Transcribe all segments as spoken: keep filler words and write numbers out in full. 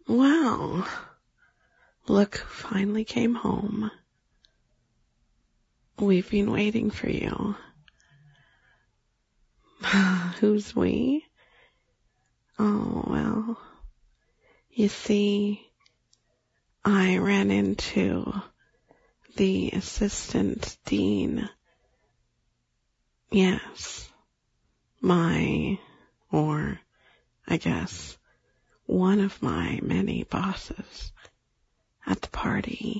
Well, look who finally came home. We've been waiting for you. Who's we? Oh, well, you see, I ran into the assistant dean. Yes, my, or I guess, one of my many bosses at the party.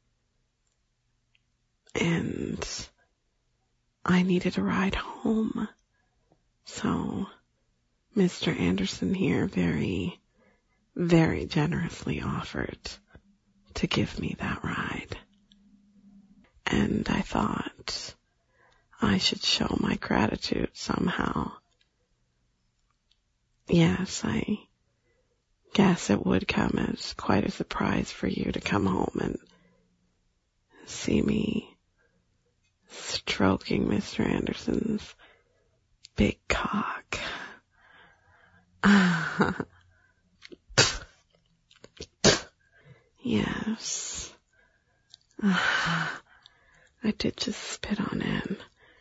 And I needed a ride home. So Mister Anderson here very, very generously offered to give me that ride. And I thought I should show my gratitude somehow. Yes, I guess it would come as quite a surprise for you to come home and see me stroking Mister Anderson's big cock. Yes. I did just spit on it.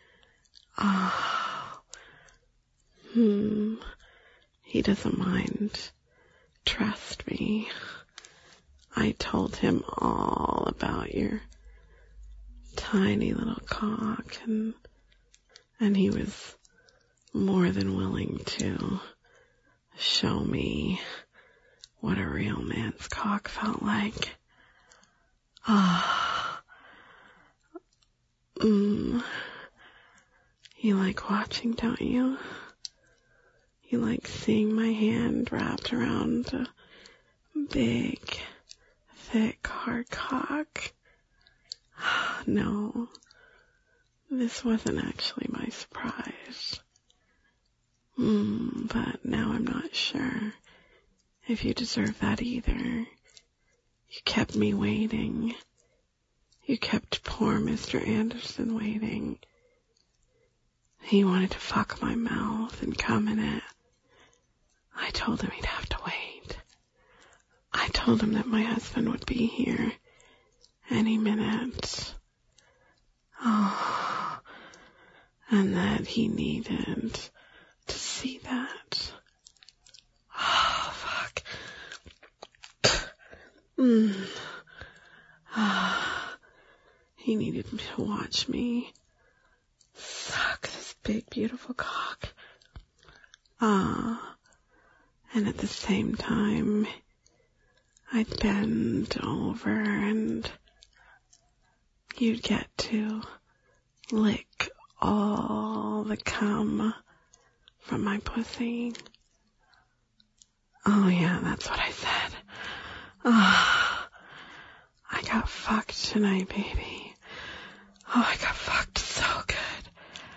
Oh. Hmm. He doesn't mind. Trust me. I told him all about your tiny little cock, and and he was more than willing to show me what a real man's cock felt like. Ah. Mm. You like watching, don't you? You like seeing my hand wrapped around a big, thick, hard cock? No, this wasn't actually my surprise. Mm, but now I'm not sure if you deserve that either. You kept me waiting. You kept poor Mister Anderson waiting. He wanted to fuck my mouth and come in it. I told him he'd have to wait. I told him that my husband would be here any minute. Oh, and that he needed to see that. Oh, fuck. Mm. Ah, he needed to watch me suck this big, beautiful cock. Ah, and at the same time, I'd bend over and you'd get to lick all the cum from my pussy. Oh yeah, that's what I said. Ah, I got fucked tonight, baby. Oh, I got fucked so good.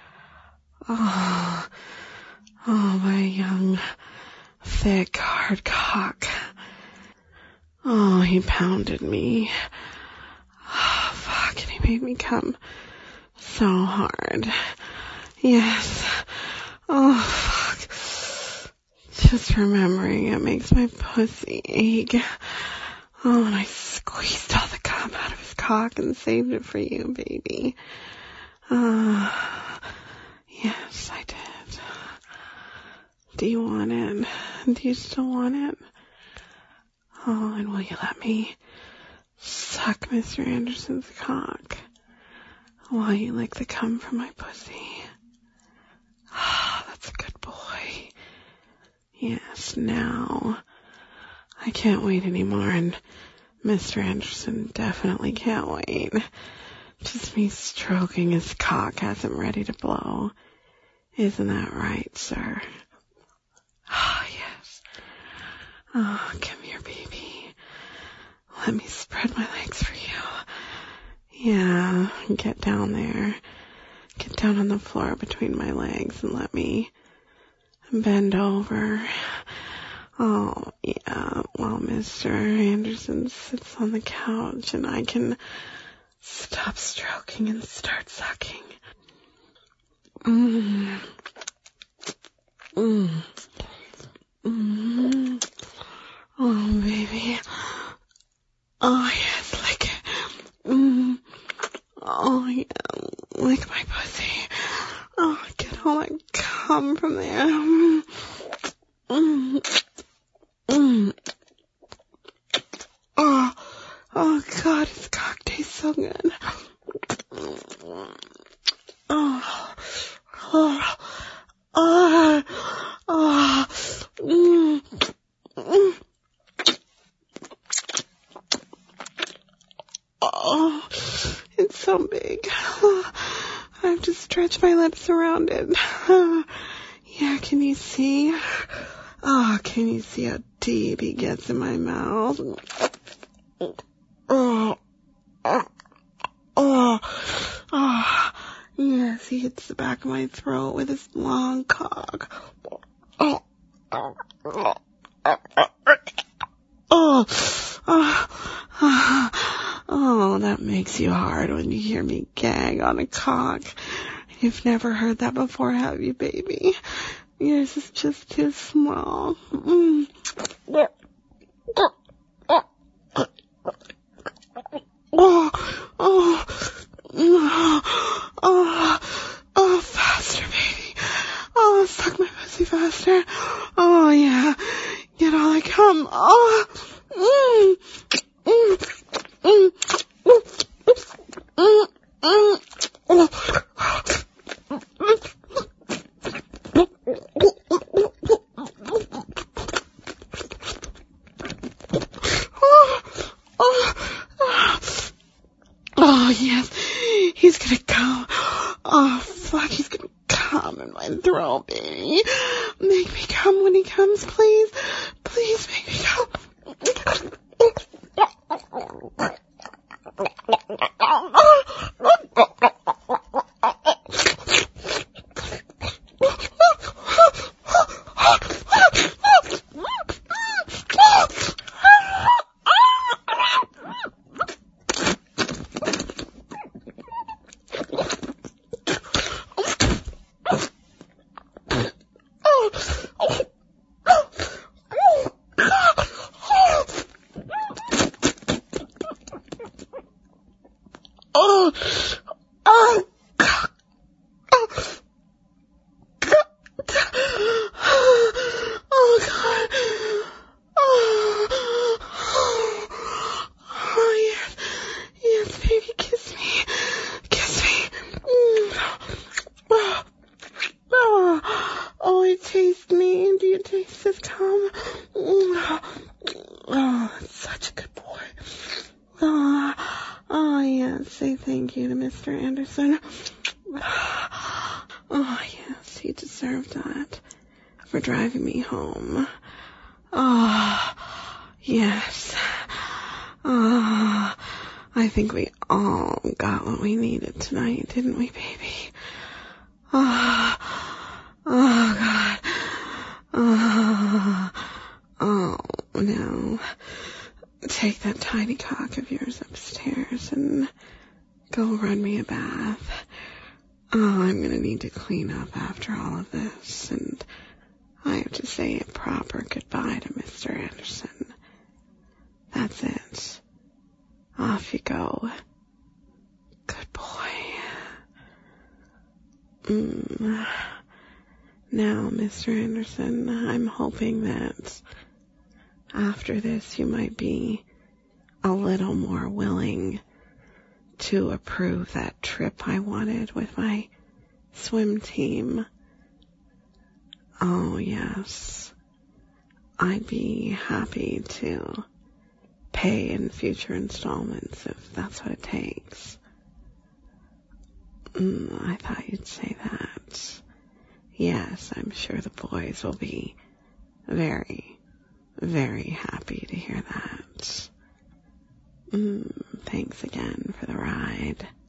Oh, oh, my young, thick, hard cock. Oh, he pounded me. Oh, fuck, and he made me come so hard. Yes. Oh, fuck. Just remembering it makes my pussy ache. Oh, and I squeezed all the cum out of his cock and saved it for you, baby. Uh, yes, I did. Do you want it? Do you still want it? Oh, and will you let me suck Mister Anderson's cock while you lick the cum from my pussy? Ah, oh, that's a good boy. Yes, now I can't wait anymore, and Mister Anderson definitely can't wait. Just me stroking his cock as I'm ready to blow. Isn't that right, sir? Ah, oh, yes. Oh, come here, baby. Let me spread my legs for you. Yeah, get down there. Get down on the floor between my legs and let me bend over. Oh, yeah, while Mister Anderson sits on the couch and I can stop stroking and start sucking. Mm. Mm. Mm. Oh, baby. Oh, yes, lick it. Mm. Oh, yeah, lick my pussy. Oh, get all that cum from there. Mm. Mm. Oh, oh, God, his cock tastes so good. Oh, oh, oh, oh, oh, mm, mm. Oh, it's so big. Oh, I have to stretch my lips around it. Oh, yeah, can you see? Oh, can you see how deep he gets in my mouth? Oh, oh, oh, oh. Yes, he hits the back of my throat with his long cock. Oh, oh, oh, oh, oh, oh, oh, that makes you hard when you hear me gag on a cock. You've never heard that before, have you, baby? Yours is just too small. Mm. Oh, oh, oh, oh, oh, faster, baby. Oh, suck my pussy faster. Oh, yeah. Get all I come. Oh, mm, mm, mm, mm, mm, mm, mm. Oh, yes, he's gonna come. Oh, fuck, he's gonna come in my throat, baby. Make me come when he comes, please. Please make me come. Oh, oh, oh, God. Oh, oh, yes, yes, baby, kiss me, kiss me. Mm. Oh, oh, oh, it tastes me. Do you taste this cum? Mm. Oh, it's such a good boy. Oh, oh, yes, say thank you to Mister Anderson. Oh, yes, he deserved that for driving me home. Oh, yes. Oh, I think we all got what we needed tonight, didn't we, baby? Oh, oh, God. Oh, oh, now take that tiny cock of yours upstairs and go run me a bath. Oh, I'm gonna need to clean up after all of this, and I have to say a proper goodbye to Mister Anderson. That's it. Off you go. Good boy. Mm. Now, Mister Anderson, I'm hoping that after this you might be a little more willing to approve that trip I wanted with my swim team. Oh, yes. I'd be happy to pay in future installments if that's what it takes. Mm, I thought you'd say that. Yes, I'm sure the boys will be very, very happy to hear that. Mm, thanks again for the ride.